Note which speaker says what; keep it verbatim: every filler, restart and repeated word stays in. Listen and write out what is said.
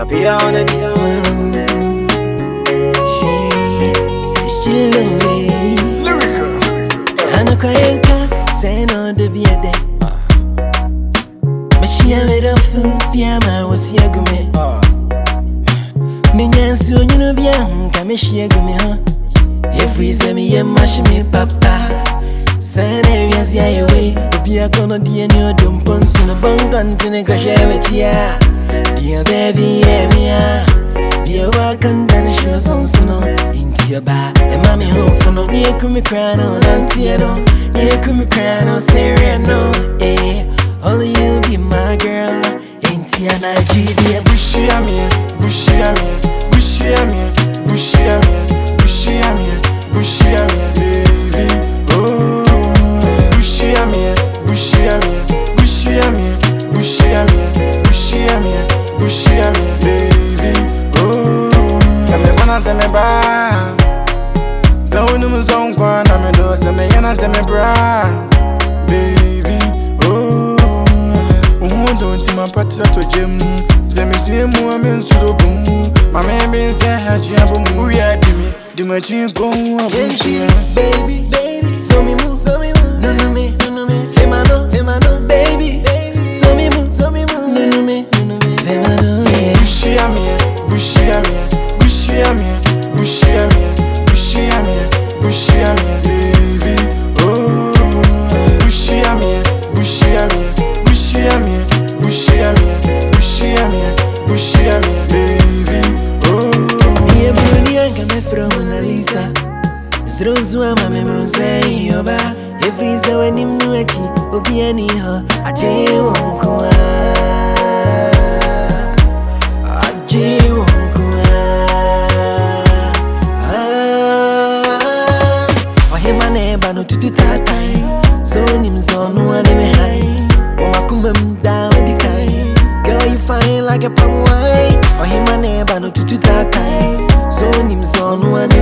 Speaker 1: Papi on the
Speaker 2: Lyrical.
Speaker 3: Anokayenka, say no de viede. Meshia made a fool, Piama was Yagume. Minyans, you know, Bianca, Meshia Gume, huh? Every semi, mash me, papa. Send areas, yeah, away. Be a gonna dear new dumpons in a bungan to negotiate, yeah. Dear baby, yeah, dear welcome, then she was on sono. Into your bar, and mommy home for no near come crying on Antiano. Near come crying on Sereno, eh. Only you be my girl. Into your Nigeria,
Speaker 2: Bushy Amir, Bushy Amir, Bushy Amir, Bushy Amir, Bushy Amir, Bushy Amir, baby. Oh, Bushy Amir, Bushy Amir, Bushy Amir, Bushy Amir, Bushy Amir, Bushy Amir, baby. Oh, Same Mana Same Ba. Zaunum Zon Kwana me do Same Yana Same Bra, baby. Oh, oh, don't my party to gym. Same team, woman, so boom. My man been saying, Hajiabum, we are Dimmy, Dimachi, boom,
Speaker 3: baby, baby, so me move, so me move, no no me, no no me, femano, femano, baby, baby, so me move, so me move, no no me, no no me, femano, yeah.
Speaker 2: Bushy Amir, Bushy Amir, Bushy Amir, Bushy Amir, Bushy Amir, Bushy Amir, baby. Oh, Bushy Amir, Bushy Amir, Bushy Amir, Bushy Amir, Bushy Amir, Bushy Amir, baby. Oh,
Speaker 3: me a beauty and come from Mona Lisa. Zrozua mame mrozei yoba. Every day when him nueki, obi ani ho, aje wonkwa, aje wonkwa. Oh he maneba no tutu tatai, so nim zonu ane me high. Oh makumba mda odi kai, girl you fine like a palm wine. Oh he maneba no tutu tatai, so nim zonu ane